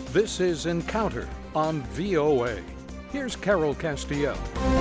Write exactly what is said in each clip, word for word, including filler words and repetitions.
This is Encounter on V O A. Here's Carol Castiel.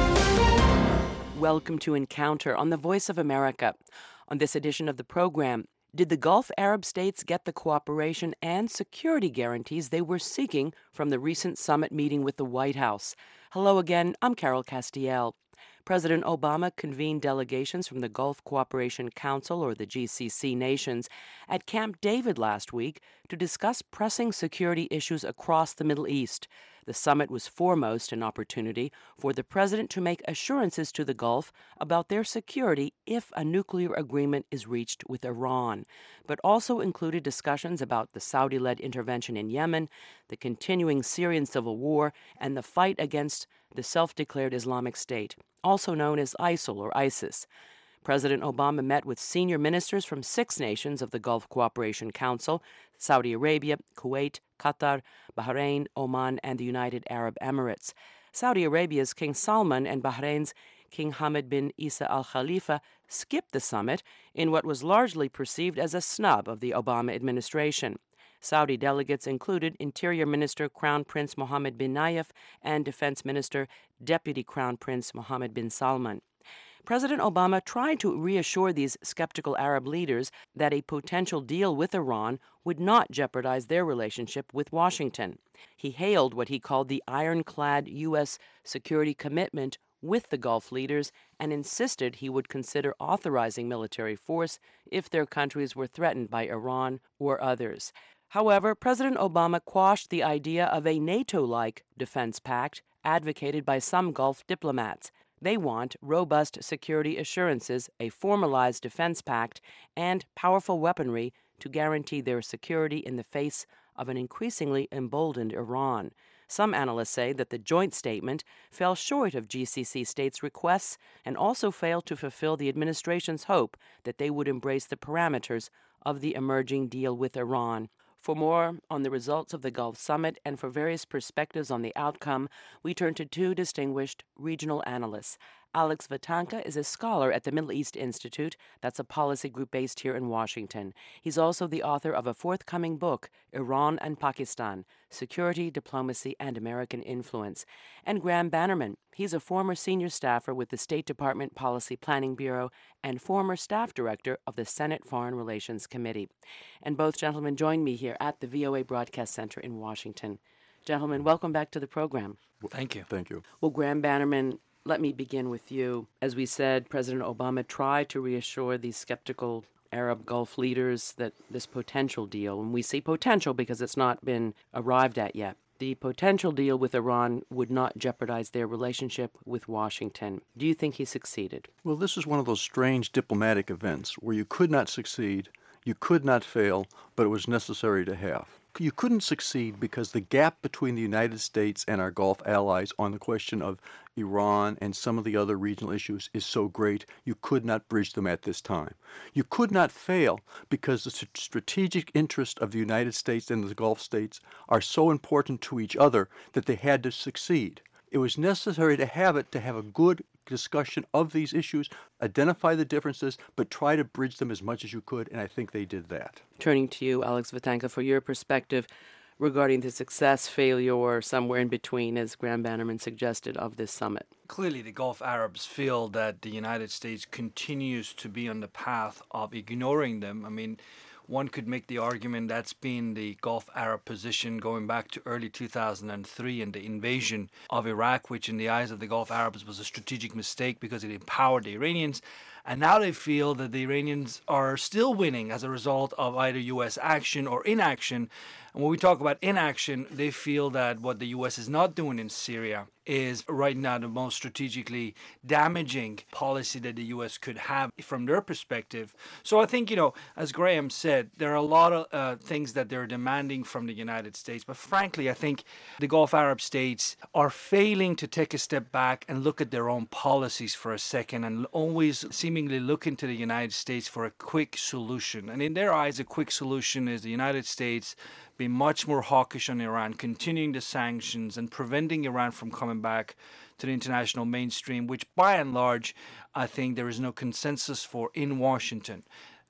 Welcome to Encounter on the Voice of America. On this edition of the program, did the Gulf Arab states get the cooperation and security guarantees they were seeking from the recent summit meeting with the White House? Hello again, I'm Carol Castiel. President Obama convened delegations from the Gulf Cooperation Council, or the G C C nations, at Camp David last week to discuss pressing security issues across the Middle East. The summit was foremost an opportunity for the president to make assurances to the Gulf about their security if a nuclear agreement is reached with Iran, but also included discussions about the Saudi-led intervention in Yemen, the continuing Syrian civil war, and the fight against the self-declared Islamic State, also known as ISIL or ISIS. President Obama met with senior ministers from six nations of the Gulf Cooperation Council: Saudi Arabia, Kuwait, Qatar, Bahrain, Oman, and the United Arab Emirates. Saudi Arabia's King Salman and Bahrain's King Hamad bin Isa Al Khalifa skipped the summit in what was largely perceived as a snub of the Obama administration. Saudi delegates included Interior Minister Crown Prince Mohammed bin Nayef and Defense Minister Deputy Crown Prince Mohammed bin Salman. President Obama tried to reassure these skeptical Arab leaders that a potential deal with Iran would not jeopardize their relationship with Washington. He hailed what he called the ironclad U S security commitment with the Gulf leaders and insisted he would consider authorizing military force if their countries were threatened by Iran or others. However, President Obama quashed the idea of a NATO-like defense pact advocated by some Gulf diplomats. They want robust security assurances, a formalized defense pact, and powerful weaponry to guarantee their security in the face of an increasingly emboldened Iran. Some analysts say that the joint statement fell short of G C C states' requests and also failed to fulfill the administration's hope that they would embrace the parameters of the emerging deal with Iran. For more on the results of the Gulf Summit and for various perspectives on the outcome, we turn to two distinguished regional analysts. Alex Vatanka is a scholar at the Middle East Institute. That's a policy group based here in Washington. He's also the author of a forthcoming book, Iran and Pakistan: Security, Diplomacy, and American Influence. And Graham Bannerman. He's a former senior staffer with the State Department Policy Planning Bureau and former staff director of the Senate Foreign Relations Committee. And both gentlemen join me here at the V O A Broadcast Center in Washington. Gentlemen, welcome back to the program. Thank you. Thank you. Well, Graham Bannerman, let me begin with you. As we said, President Obama tried to reassure these skeptical Arab Gulf leaders that this potential deal, and we say potential because it's not been arrived at yet, the potential deal with Iran would not jeopardize their relationship with Washington. Do you think he succeeded? Well, this is one of those strange diplomatic events where you could not succeed, you could not fail, but it was necessary to have. You couldn't succeed because the gap between the United States and our Gulf allies on the question of Iran and some of the other regional issues is so great, you could not bridge them at this time. You could not fail because the strategic interests of the United States and the Gulf states are so important to each other that they had to succeed. It was necessary to have it, to have a good discussion of these issues, identify the differences, but try to bridge them as much as you could, and I think they did that. Turning to you, Alex Vatanka, for your perspective regarding the success, failure, or somewhere in between, as Graham Bannerman suggested, of this summit. Clearly, the Gulf Arabs feel that the United States continues to be on the path of ignoring them. I mean, one could make the argument that's been the Gulf Arab position going back to early two thousand three and the invasion of Iraq, which in the eyes of the Gulf Arabs was a strategic mistake because it empowered the Iranians. And now they feel that the Iranians are still winning as a result of either U S action or inaction. And when we talk about inaction, they feel that what the U S is not doing in Syria is right now the most strategically damaging policy that the U S could have from their perspective. So I think, you know, as Graham said, there are a lot of uh, things that they're demanding from the United States. But frankly, I think the Gulf Arab states are failing to take a step back and look at their own policies for a second and always seemingly looking to the United States for a quick solution. And in their eyes, a quick solution is the United States being much more hawkish on Iran, continuing the sanctions and preventing Iran from coming back to the international mainstream, which by and large, I think there is no consensus for in Washington.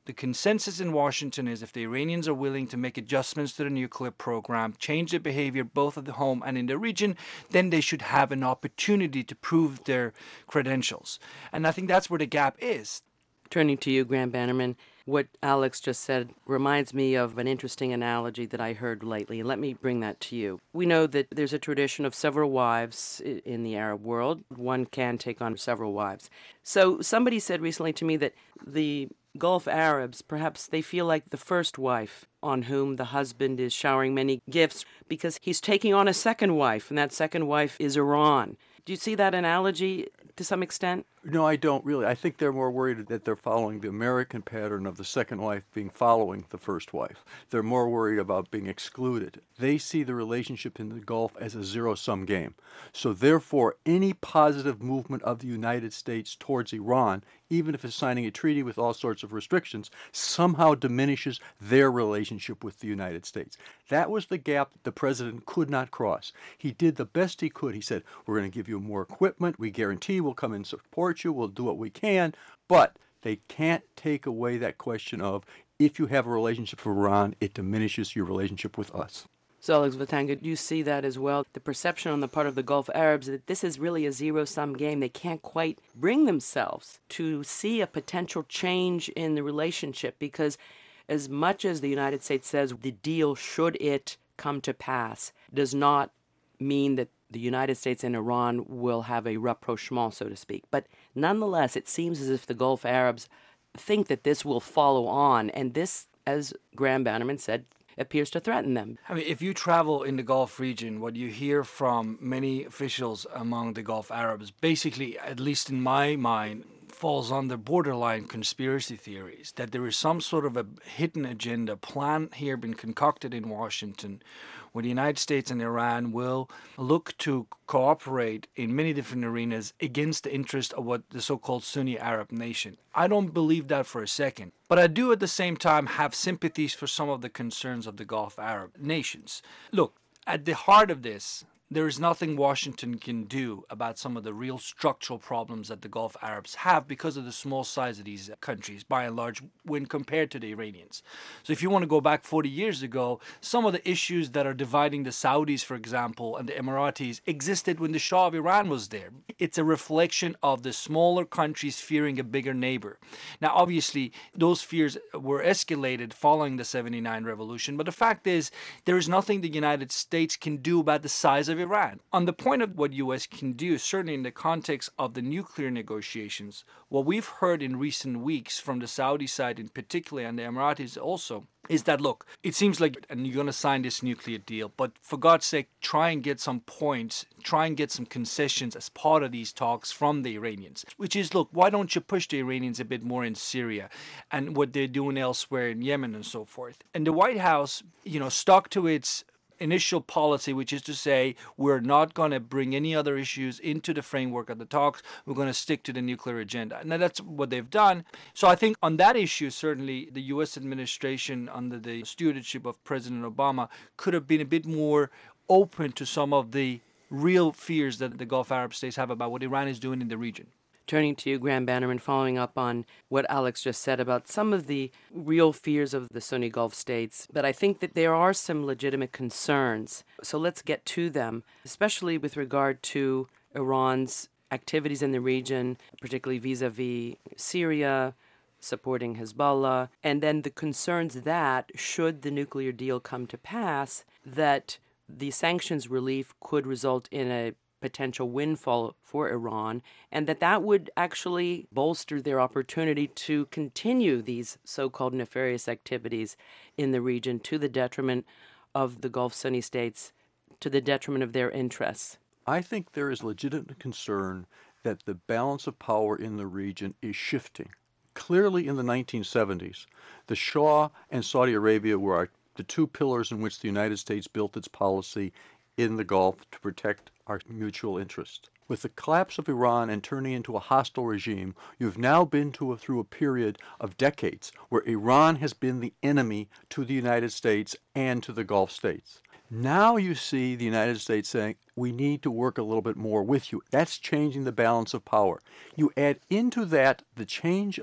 The consensus in Washington is if the Iranians are willing to make adjustments to the nuclear program, change their behavior both at the home and in the region, then they should have an opportunity to prove their credentials. And I think that's where the gap is. Turning to you, Graham Bannerman, what Alex just said reminds me of an interesting analogy that I heard lately. Let me bring that to you. We know that there's a tradition of several wives in the Arab world. One can take on several wives. So somebody said recently to me that the Gulf Arabs, perhaps they feel like the first wife on whom the husband is showering many gifts because he's taking on a second wife, and that second wife is Iran. Do you see that analogy to some extent? No, I don't really. I think they're more worried that they're following the American pattern of the second wife being following the first wife. They're more worried about being excluded. They see the relationship in the Gulf as a zero-sum game. So therefore, any positive movement of the United States towards Iran, even if it's signing a treaty with all sorts of restrictions, somehow diminishes their relationship with the United States. That was the gap the president could not cross. He did the best he could. He said, we're going to give you more equipment. We guarantee we'll come and support you. We'll do what we can. But they can't take away that question of if you have a relationship with Iran, it diminishes your relationship with us. So, Alex Vatanga, do you see that as well? The perception on the part of the Gulf Arabs that this is really a zero-sum game. They can't quite bring themselves to see a potential change in the relationship because as much as the United States says the deal, should it come to pass, does not mean that the United States and Iran will have a rapprochement, so to speak. But nonetheless, it seems as if the Gulf Arabs think that this will follow on, and this, as Graham Bannerman said, appears to threaten them. I mean, if you travel in the Gulf region, what you hear from many officials among the Gulf Arabs, basically, at least in my mind, falls under borderline conspiracy theories, that there is some sort of a hidden agenda plan here been concocted in Washington where the United States and Iran will look to cooperate in many different arenas against the interest of what the so-called Sunni Arab nation. I don't believe that for a second. But I do at the same time have sympathies for some of the concerns of the Gulf Arab nations. Look, at the heart of this, there is nothing Washington can do about some of the real structural problems that the Gulf Arabs have because of the small size of these countries, by and large, when compared to the Iranians. So if you want to go back forty years ago, some of the issues that are dividing the Saudis, for example, and the Emiratis existed when the Shah of Iran was there. It's a reflection of the smaller countries fearing a bigger neighbor. Now, obviously, those fears were escalated following the seventy-nine revolution, but the fact is, there is nothing the United States can do about the size of Iran. On the point of what U S can do, certainly in the context of the nuclear negotiations, what we've heard in recent weeks from the Saudi side in particular and the Emiratis also, is that, look, it seems like and you're going to sign this nuclear deal, but for God's sake, try and get some points, try and get some concessions as part of these talks from the Iranians, which is, look, why don't you push the Iranians a bit more in Syria and what they're doing elsewhere in Yemen and so forth. And the White House, you know, stuck to its initial policy, which is to say we're not going to bring any other issues into the framework of the talks. We're going to stick to the nuclear agenda. Now, that's what they've done. So I think on that issue, certainly the U S administration under the stewardship of President Obama could have been a bit more open to some of the real fears that the Gulf Arab states have about what Iran is doing in the region. Turning to you, Graham Bannerman, following up on what Alex just said about some of the real fears of the Sunni Gulf states, but I think that there are some legitimate concerns. So let's get to them, especially with regard to Iran's activities in the region, particularly vis-a-vis Syria, supporting Hezbollah, and then the concerns that, should the nuclear deal come to pass, that the sanctions relief could result in a potential windfall for Iran, and that that would actually bolster their opportunity to continue these so-called nefarious activities in the region to the detriment of the Gulf Sunni states, to the detriment of their interests. I think there is legitimate concern that the balance of power in the region is shifting. Clearly in the nineteen seventies, the Shah and Saudi Arabia were the two pillars in which the United States built its policy in the Gulf to protect our mutual interest. With the collapse of Iran and turning into a hostile regime, you've now been to a, through a period of decades where Iran has been the enemy to the United States and to the Gulf states. Now you see the United States saying, we need to work a little bit more with you. That's changing the balance of power. You add into that the change of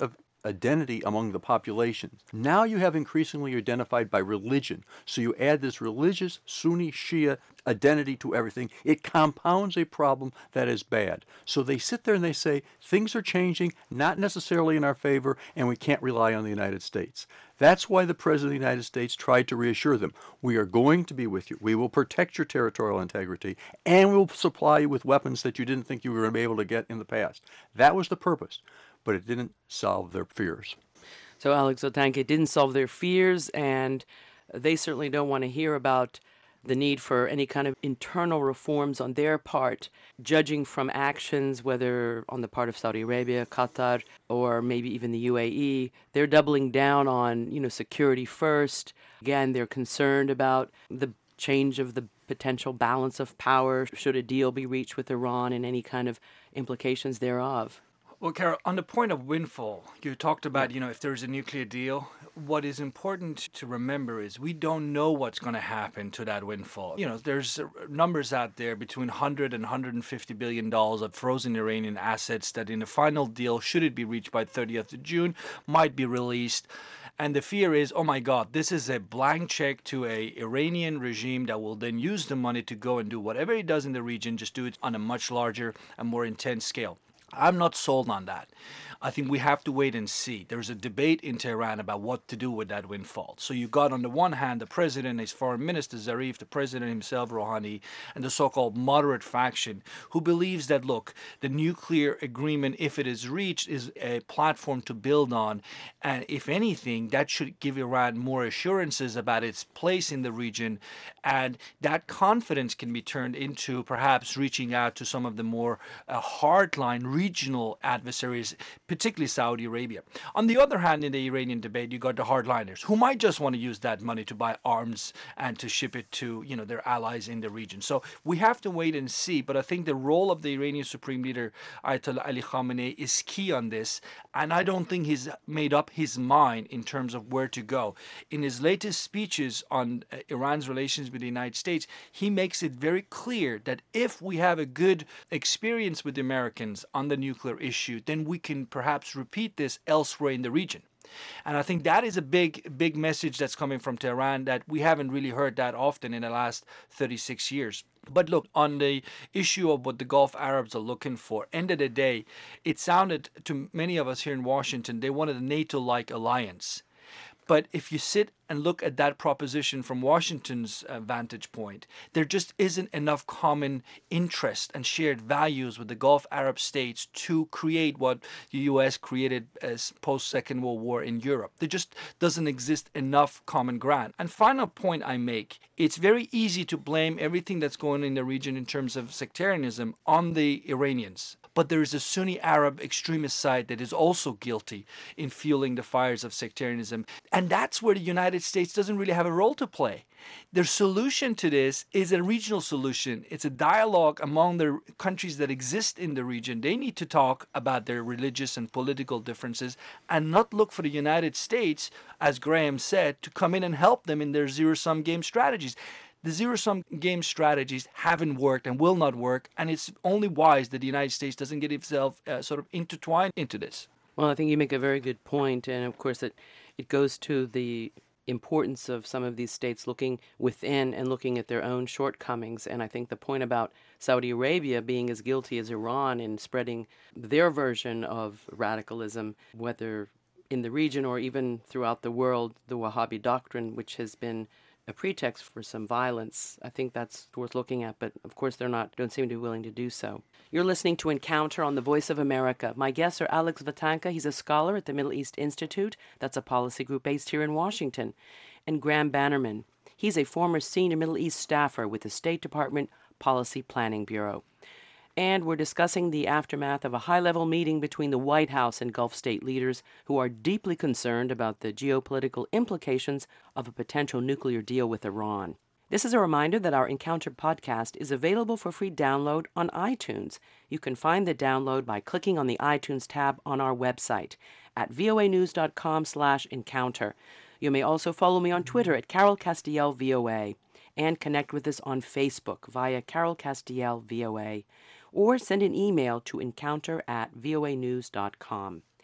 identity among the population. Now you have increasingly identified by religion. So you add this religious Sunni Shia identity to everything. It compounds a problem that is bad. So they sit there and they say, things are changing, not necessarily in our favor, and we can't rely on the United States. That's why the President of the United States tried to reassure them. We are going to be with you. We will protect your territorial integrity, and we will supply you with weapons that you didn't think you were going to be able to get in the past. That was the purpose, but it didn't solve their fears. So, Alex Otanke, it didn't solve their fears, and they certainly don't want to hear about the need for any kind of internal reforms on their part, judging from actions, whether on the part of Saudi Arabia, Qatar, or maybe even the U A E. They're doubling down on, you know, security first. Again, they're concerned about the change of the potential balance of power should a deal be reached with Iran and any kind of implications thereof. Well, Carol, on the point of windfall, you talked about, you know, if there's a nuclear deal, what is important to remember is we don't know what's going to happen to that windfall. You know, there's numbers out there between one hundred and one hundred fifty billion dollars of frozen Iranian assets that in the final deal, should it be reached by thirtieth of June, might be released. And the fear is, oh my God, this is a blank check to a Iranian regime that will then use the money to go and do whatever it does in the region, just do it on a much larger and more intense scale. I'm not sold on that. I think we have to wait and see. There's a debate in Tehran about what to do with that windfall. So you got on the one hand the president, his foreign minister Zarif, the president himself, Rouhani, and the so-called moderate faction who believes that, look, the nuclear agreement, if it is reached, is a platform to build on. And if anything, that should give Iran more assurances about its place in the region. And that confidence can be turned into perhaps reaching out to some of the more uh, hardline regional adversaries, particularly Saudi Arabia. On the other hand, in the Iranian debate, you got the hardliners who might just want to use that money to buy arms and to ship it to, you know, their allies in the region. So we have to wait and see. But I think the role of the Iranian Supreme Leader, Ayatollah Ali Khamenei, is key on this. And I don't think he's made up his mind in terms of where to go. In his latest speeches on uh, Iran's relations with the United States, he makes it very clear that if we have a good experience with the Americans on the nuclear issue, then we can perhaps repeat this elsewhere in the region. And I think that is a big, big message that's coming from Tehran that we haven't really heard that often in the last thirty-six years. But look, on the issue of what the Gulf Arabs are looking for, end of the day, it sounded to many of us here in Washington, they wanted a NATO-like alliance. But if you sit and look at that proposition from Washington's uh, vantage point, there just isn't enough common interest and shared values with the Gulf Arab states to create what the U S created as post-Second World War in Europe. There just doesn't exist enough common ground. And final point I make, it's very easy to blame everything that's going on in the region in terms of sectarianism on the Iranians. But there is a Sunni Arab extremist side that is also guilty in fueling the fires of sectarianism. And that's where the United States doesn't really have a role to play. Their solution to this is a regional solution. It's a dialogue among the countries that exist in the region. They need to talk about their religious and political differences and not look for the United States, as Graham said, to come in and help them in their zero-sum game strategies. The zero-sum game strategies haven't worked and will not work, and it's only wise that the United States doesn't get itself uh, sort of intertwined into this. Well, I think you make a very good point, and of course it, it goes to the importance of some of these states looking within and looking at their own shortcomings. And I think the point about Saudi Arabia being as guilty as Iran in spreading their version of radicalism, whether in the region or even throughout the world, the Wahhabi doctrine, which has been a pretext for some violence, I think that's worth looking at. But of course, they're not, don't seem to be willing to do so. You're listening to Encounter on the Voice of America. My guests are Alex Vatanka. He's a scholar at the Middle East Institute. That's a policy group based here in Washington. And Graham Bannerman. He's a former senior Middle East staffer with the State Department Policy Planning Bureau. And we're discussing the aftermath of a high-level meeting between the White House and Gulf state leaders who are deeply concerned about the geopolitical implications of a potential nuclear deal with Iran. This is a reminder that our Encounter podcast is available for free download on iTunes. You can find the download by clicking on the iTunes tab on our website at voanews.com slash encounter. You may also follow me on Twitter at Carol Castiel V O A and connect with us on Facebook via Carol Castiel V O A. Or send an email to encounter at voanews dot com.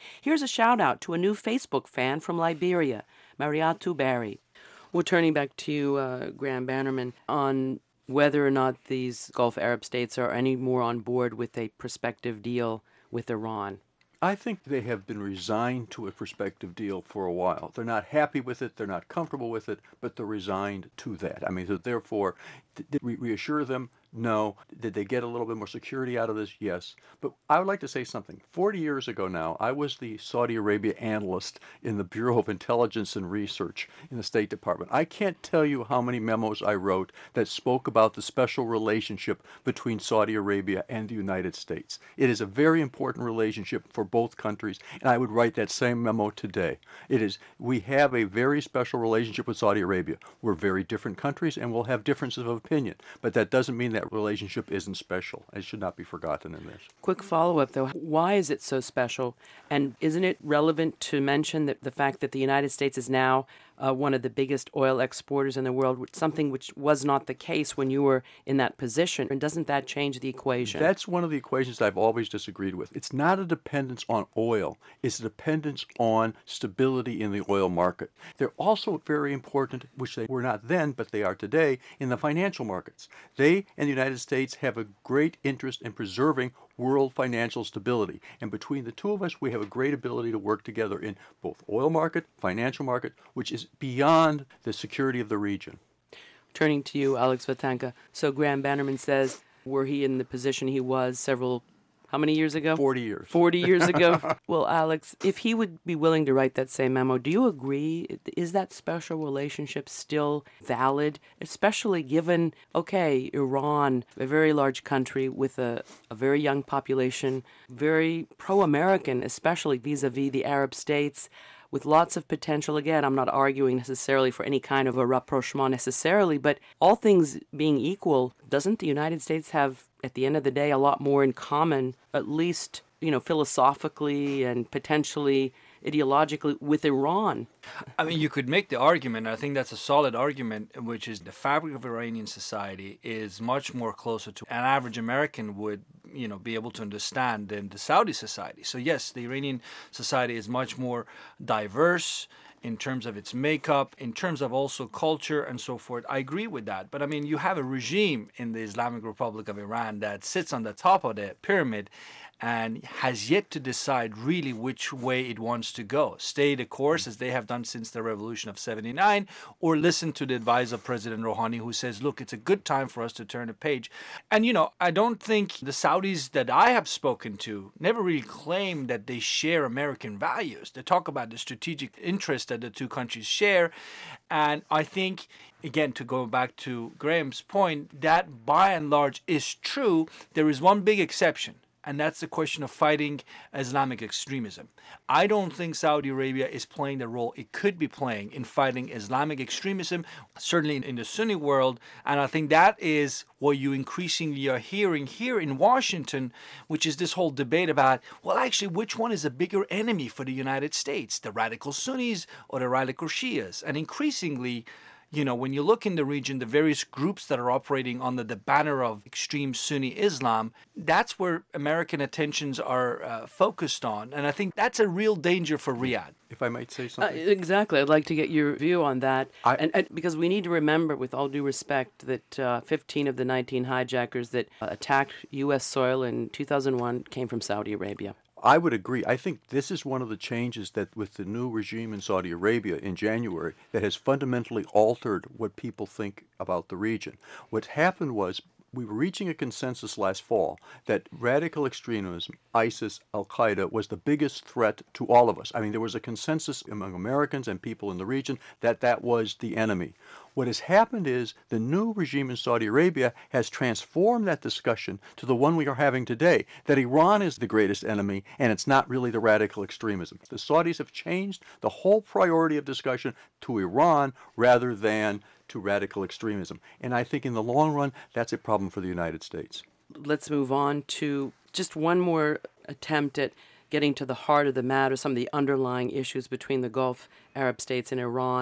Here's a shout out to a new Facebook fan from Liberia, Mariatu Barry. We're turning back to you, uh, Graham Bannerman, on whether or not these Gulf Arab states are any more on board with a prospective deal with Iran. I think they have been resigned to a prospective deal for a while. They're not happy with it, they're not comfortable with it, but they're resigned to that. I mean, so therefore, did we reassure them? No. Did they get a little bit more security out of this? Yes. But I would like to say something. Forty years ago now, I was the Saudi Arabia analyst in the Bureau of Intelligence and Research in the State Department. I can't tell you how many memos I wrote that spoke about the special relationship between Saudi Arabia and the United States. It is a very important relationship for both countries, and I would write that same memo today. It is, we have a very special relationship with Saudi Arabia. We're very different countries, and we'll have differences of opinion, but that doesn't mean that relationship isn't special. It should not be forgotten in this. Quick follow-up, though. Why is it so special? And isn't it relevant to mention that the fact that the United States is now uh, one of the biggest oil exporters in the world, something which was not the case when you were in that position? And doesn't that change the equation? That's one of the equations I've always disagreed with. It's not a dependence on oil. It's a dependence on stability in the oil market. They're also very important, which they were not then, but they are today, in the financial markets. They and the United States have a great interest in preserving world financial stability. And between the two of us, we have a great ability to work together in both oil market, financial market, which is beyond the security of the region. Turning to you, Alex Vatanka. So Graham Bannerman says, were he in the position he was several, how many years ago? Forty years. Forty years ago. Well, Alex, if he would be willing to write that same memo, do you agree? Is that special relationship still valid, especially given, okay, Iran, a very large country with a, a very young population, very pro-American, especially vis-a-vis the Arab states, with lots of potential. Again, I'm not arguing necessarily for any kind of a rapprochement necessarily, but all things being equal, doesn't the United States have, at the end of the day, a lot more in common, at least, you know, philosophically and potentially ideologically, with Iran? I mean, you could make the argument, I think that's a solid argument, which is the fabric of Iranian society is much more closer to an average American would, you know, be able to understand than the Saudi society. So yes, the Iranian society is much more diverse in terms of its makeup, in terms of also culture and so forth. I agree with that. But I mean, you have a regime in the Islamic Republic of Iran that sits on the top of the pyramid and has yet to decide really which way it wants to go. Stay the course, as they have done since the revolution of seventy-nine, or listen to the advice of President Rouhani, who says, look, it's a good time for us to turn a page. And, you know, I don't think the Saudis that I have spoken to never really claim that they share American values. They talk about the strategic interest that the two countries share. And I think, again, to go back to Graham's point, that by and large is true. There is one big exception, and that's the question of fighting Islamic extremism. I don't think Saudi Arabia is playing the role it could be playing in fighting Islamic extremism, certainly in the Sunni world. And I think that is what you increasingly are hearing here in Washington, which is this whole debate about, well, actually, which one is a bigger enemy for the United States, the radical Sunnis or the radical Shias? And increasingly, you know, when you look in the region, the various groups that are operating under the banner of extreme Sunni Islam, that's where American attentions are uh, focused on. And I think that's a real danger for Riyadh. If I might say Uh, something. exactly. I'd like to get your view on that. I- and, and because we need to remember, with all due respect, that uh, fifteen of the nineteen hijackers that uh, attacked U S soil in two thousand one came from Saudi Arabia. I would agree. I think this is one of the changes that with the new regime in Saudi Arabia in January that has fundamentally altered what people think about the region. What happened was we were reaching a consensus last fall that radical extremism, ISIS, Al-Qaeda, was the biggest threat to all of us. I mean, there was a consensus among Americans and people in the region that that was the enemy. What has happened is the new regime in Saudi Arabia has transformed that discussion to the one we are having today, that Iran is the greatest enemy and it's not really the radical extremism. The Saudis have changed the whole priority of discussion to Iran rather than to radical extremism. And I think in the long run, that's a problem for the United States. Let's move on to just one more attempt at getting to the heart of the matter, some of the underlying issues between the Gulf Arab states and Iran.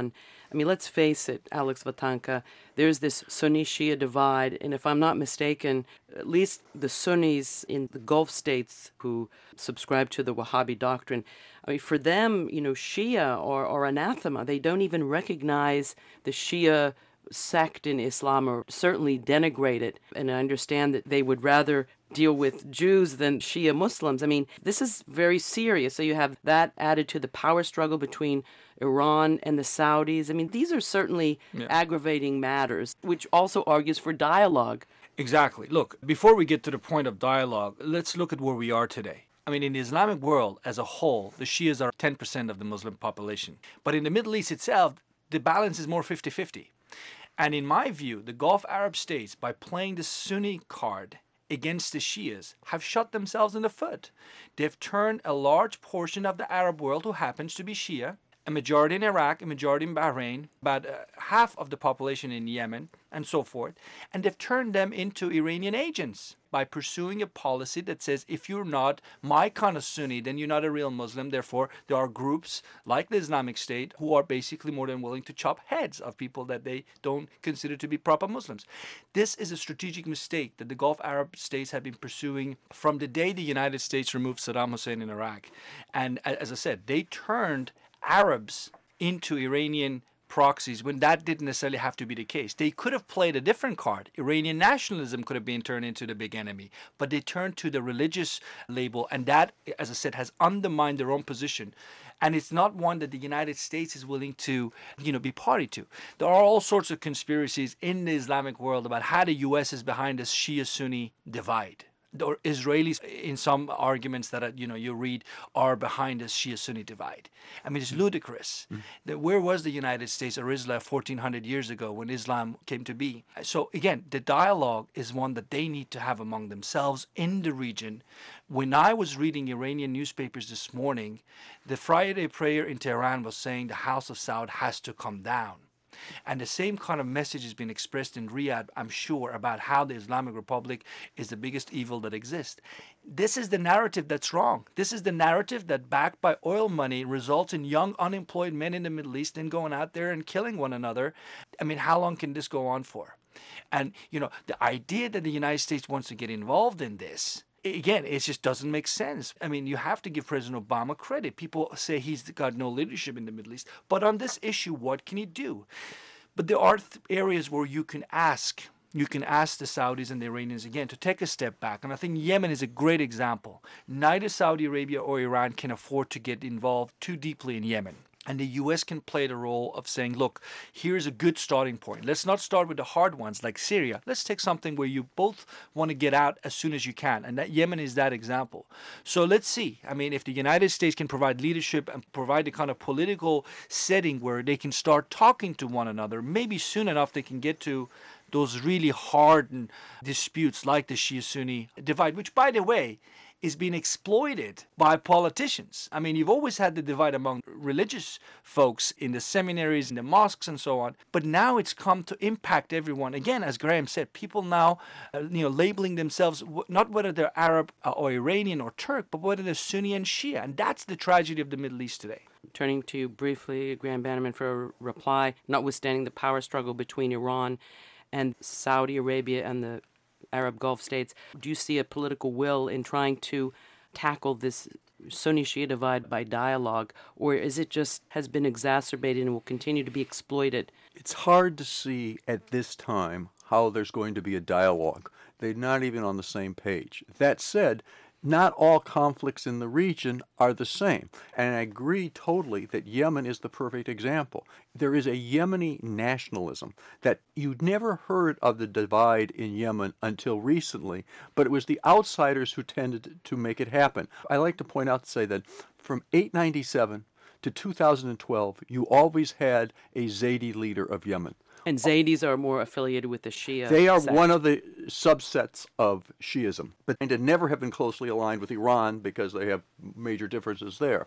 I mean, let's face it, Alex Vatanka, there's this Sunni-Shia divide, and if I'm not mistaken, at least the Sunnis in the Gulf states who subscribe to the Wahhabi doctrine, I mean, for them, you know, Shia or, or anathema, they don't even recognize the Shia sect in Islam, or certainly denigrate it. And I understand that they would rather deal with Jews than Shia Muslims. I mean, this is very serious. So you have that added to the power struggle between Iran and the Saudis. I mean, these are certainly yeah. aggravating matters, which also argues for dialogue. Exactly. Look, before we get to the point of dialogue, let's look at where we are today. I mean, in the Islamic world as a whole, the Shias are ten percent of the Muslim population. But in the Middle East itself, the balance is more fifty-fifty. And in my view, the Gulf Arab states, by playing the Sunni card against the Shias, have shot themselves in the foot. They've turned a large portion of the Arab world who happens to be Shia, a majority in Iraq, a majority in Bahrain, about uh, half of the population in Yemen, and so forth, and they've turned them into Iranian agents by pursuing a policy that says, if you're not my kind of Sunni, then you're not a real Muslim. Therefore, there are groups like the Islamic State who are basically more than willing to chop heads of people that they don't consider to be proper Muslims. This is a strategic mistake that the Gulf Arab states have been pursuing from the day the United States removed Saddam Hussein in Iraq. And as I said, they turned Arabs into Iranian proxies when that didn't necessarily have to be the case. They could have played a different card. Iranian nationalism could have been turned into the big enemy, but they turned to the religious label, and that, as I said, has undermined their own position. And it's not one that the United States is willing to, you know, be party to. There are all sorts of conspiracies in the Islamic world about how the U S is behind this Shia-Sunni divide. Or Israelis, in some arguments that you know you read, are behind this Shia-Sunni divide. I mean, it's ludicrous. Mm. That where was the United States or Islam fourteen hundred years ago when Islam came to be? So again, the dialogue is one that they need to have among themselves in the region. When I was reading Iranian newspapers this morning, the Friday prayer in Tehran was saying the House of Saud has to come down. And the same kind of message has been expressed in Riyadh, I'm sure, about how the Islamic Republic is the biggest evil that exists. This is the narrative that's wrong. This is the narrative that, backed by oil money, results in young unemployed men in the Middle East and going out there and killing one another. I mean, how long can this go on for? And, you know, the idea that the United States wants to get involved in this, again, it just doesn't make sense. I mean, you have to give President Obama credit. People say he's got no leadership in the Middle East. But on this issue, what can he do? But there are th- areas where you can ask. You can ask the Saudis and the Iranians, again, to take a step back. And I think Yemen is a great example. Neither Saudi Arabia or Iran can afford to get involved too deeply in Yemen. And the U S can play the role of saying, look, here's a good starting point. Let's not start with the hard ones like Syria. Let's take something where you both want to get out as soon as you can. And that Yemen is that example. So let's see. I mean, if the United States can provide leadership and provide the kind of political setting where they can start talking to one another, maybe soon enough they can get to those really hardened disputes like the Shia-Sunni divide, which, by the way, is being exploited by politicians. I mean, you've always had the divide among religious folks in the seminaries, in the mosques, and so on. But now it's come to impact everyone. Again, as Graham said, people now, uh, you know, labeling themselves not whether they're Arab or Iranian or Turk, but whether they're Sunni and Shia. And that's the tragedy of the Middle East today. Turning to you briefly, Graham Bannerman, for a reply, notwithstanding the power struggle between Iran and Saudi Arabia and the Arab Gulf states, do you see a political will in trying to tackle this Sunni-Shia divide by dialogue, or is it just has been exacerbated and will continue to be exploited? It's hard to see at this time how there's going to be a dialogue. They're not even on the same page. That said, not all conflicts in the region are the same. And I agree totally that Yemen is the perfect example. There is a Yemeni nationalism that you'd never heard of the divide in Yemen until recently, but it was the outsiders who tended to make it happen. I like to point out to say that from eight ninety-seven to two thousand twelve, you always had a Zaidi leader of Yemen. And Zaydis are more affiliated with the Shia They are sect. one of the subsets of Shiism, but they never have been closely aligned with Iran because they have major differences there.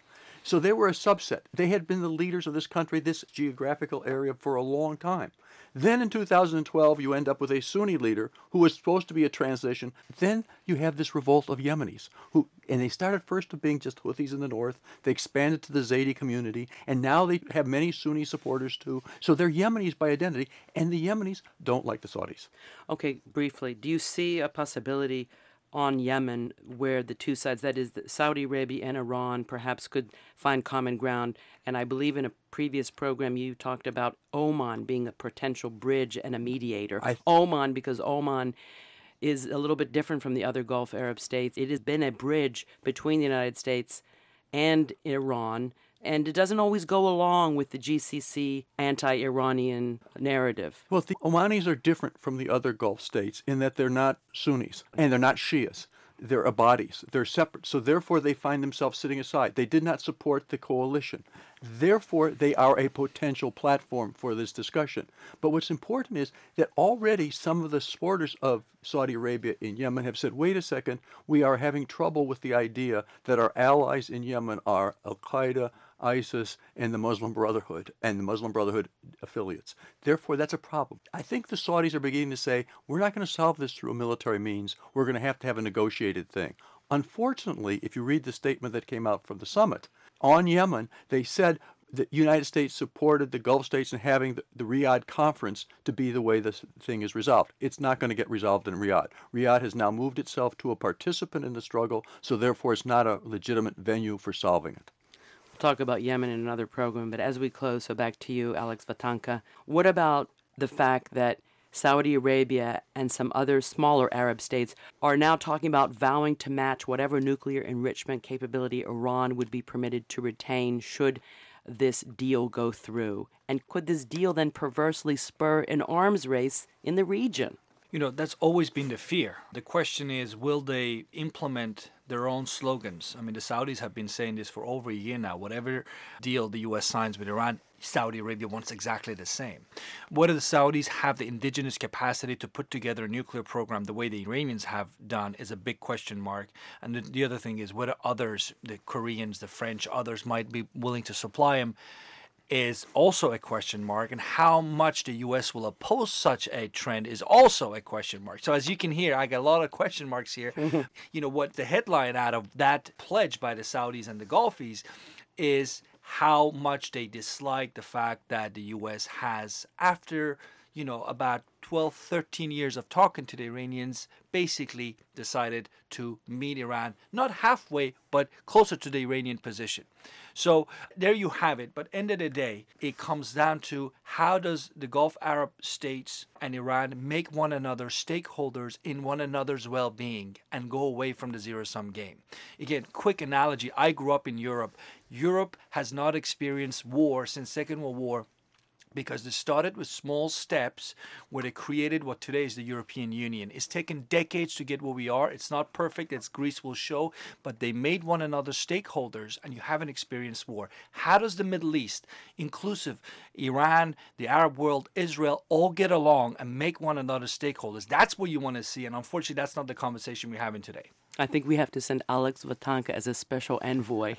So they were a subset. They had been the leaders of this country, this geographical area, for a long time. Then in two thousand twelve, you end up with a Sunni leader who was supposed to be a transition. Then you have this revolt of Yemenis, who, and they started first with being just Houthis in the north. They expanded to the Zaidi community, and now they have many Sunni supporters too. So they're Yemenis by identity, and the Yemenis don't like the Saudis. Okay, briefly, do you see a possibility on Yemen where the two sides, that is Saudi Arabia and Iran, perhaps could find common ground? And I believe in a previous program you talked about Oman being a potential bridge and a mediator. I, Oman, because Oman is a little bit different from the other Gulf Arab states. It has been a bridge between the United States and Iran, and it doesn't always go along with the G C C anti-Iranian narrative. Well, the Omanis are different from the other Gulf states in that they're not Sunnis and they're not Shias. They're Abadis. They're separate. So therefore, they find themselves sitting aside. They did not support the coalition. Therefore, they are a potential platform for this discussion. But what's important is that already some of the supporters of Saudi Arabia in Yemen have said, wait a second, we are having trouble with the idea that our allies in Yemen are Al-Qaeda, ISIS, and the Muslim Brotherhood, and the Muslim Brotherhood affiliates. Therefore, that's a problem. I think the Saudis are beginning to say, we're not going to solve this through military means. We're going to have to have a negotiated thing. Unfortunately, if you read the statement that came out from the summit on Yemen, they said the United States supported the Gulf states in having the, the Riyadh conference to be the way this thing is resolved. It's not going to get resolved in Riyadh. Riyadh has now moved itself to a participant in the struggle, so therefore it's not a legitimate venue for solving it. We'll talk about Yemen in another program, but as we close, so back to you, Alex Vatanka, what about the fact that Saudi Arabia and some other smaller Arab states are now talking about vowing to match whatever nuclear enrichment capability Iran would be permitted to retain should this deal go through? And could this deal then perversely spur an arms race in the region? You know, that's always been the fear. The question is, will they implement their own slogans? I mean, the Saudis have been saying this for over a year now. Whatever deal the U S signs with Iran, Saudi Arabia wants exactly the same. Whether the Saudis have the indigenous capacity to put together a nuclear program the way the Iranians have done is a big question mark. And the, the other thing is whether others, the Koreans, the French, others might be willing to supply them is also a question mark, and how much the U S will oppose such a trend is also a question mark. So as you can hear, I got a lot of question marks here. You know, what the headline out of that pledge by the Saudis and the Gulfies is how much they dislike the fact that the U S has, after, you know, about twelve, thirteen years of talking to the Iranians, basically decided to meet Iran, not halfway, but closer to the Iranian position. So there you have it. But end of the day, it comes down to how does the Gulf Arab states and Iran make one another stakeholders in one another's well-being and go away from the zero-sum game. Again, quick analogy. I grew up in Europe. Europe has not experienced war since Second World War, because they started with small steps where they created what today is the European Union. It's taken decades to get where we are. It's not perfect, as Greece will show, but they made one another stakeholders, and you haven't experienced war. How does the Middle East, inclusive Iran, the Arab world, Israel, all get along and make one another stakeholders? That's what you want to see, and unfortunately, that's not the conversation we're having today. I think we have to send Alex Vatanka as a special envoy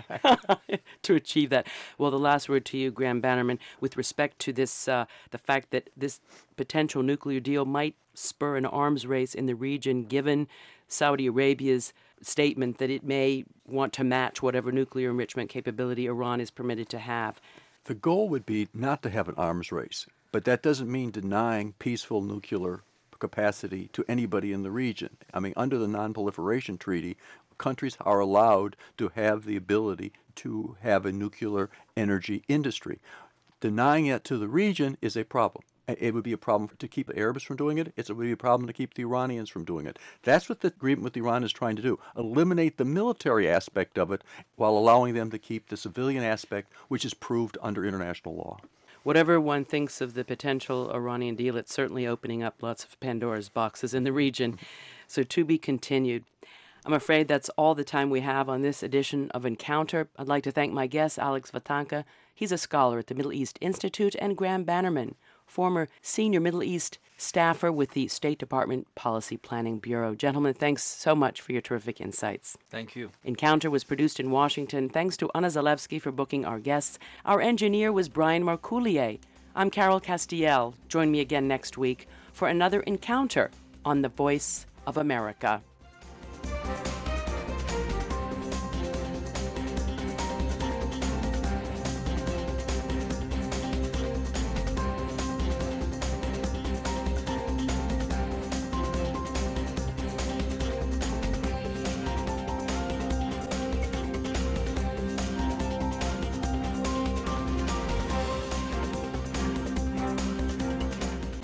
to achieve that. Well, the last word to you, Graham Bannerman, with respect to this, uh, the fact that this potential nuclear deal might spur an arms race in the region, given Saudi Arabia's statement that it may want to match whatever nuclear enrichment capability Iran is permitted to have. The goal would be not to have an arms race, but that doesn't mean denying peaceful nuclear capacity to anybody in the region. I mean, under the Non-Proliferation Treaty, countries are allowed to have the ability to have a nuclear energy industry. Denying it to the region is a problem. It would be a problem to keep the Arabs from doing it. It would be a problem to keep the Iranians from doing it. That's what the agreement with Iran is trying to do. Eliminate the military aspect of it while allowing them to keep the civilian aspect, which is proved under international law. Whatever one thinks of the potential Iranian deal, it's certainly opening up lots of Pandora's boxes in the region. So to be continued. I'm afraid that's all the time we have on this edition of Encounter. I'd like to thank my guest, Alex Vatanka. He's a scholar at the Middle East Institute, and Graham Bannerman, former senior Middle East staffer with the State Department Policy Planning Bureau. Gentlemen, thanks so much for your terrific insights. Thank you. Encounter was produced in Washington. Thanks to Anna Zalewski for booking our guests. Our engineer was Brian Marcoulier. I'm Carol Castiel. Join me again next week for another encounter on The Voice of America.